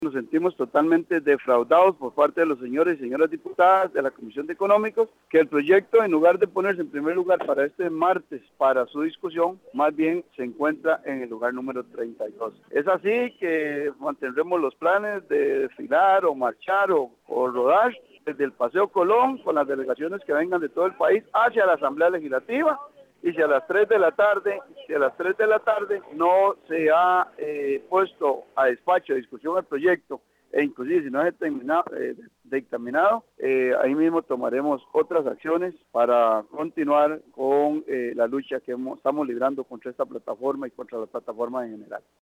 Nos sentimos totalmente defraudados por parte de los señores y señoras diputadas de la Comisión de Económicos, que el proyecto, en lugar de ponerse en primer lugar para este martes para su discusión, más bien se encuentra en el lugar número 32. Es así que mantendremos los planes de desfilar o marchar o rodar desde el Paseo Colón con las delegaciones que vengan de todo el país hacia la Asamblea Legislativa. Y si a las 3 de la tarde, no se ha puesto a despacho, a discusión el proyecto, e inclusive si no es dictaminado, ahí mismo tomaremos otras acciones para continuar con la lucha que estamos librando contra esta plataforma y contra la plataforma en general.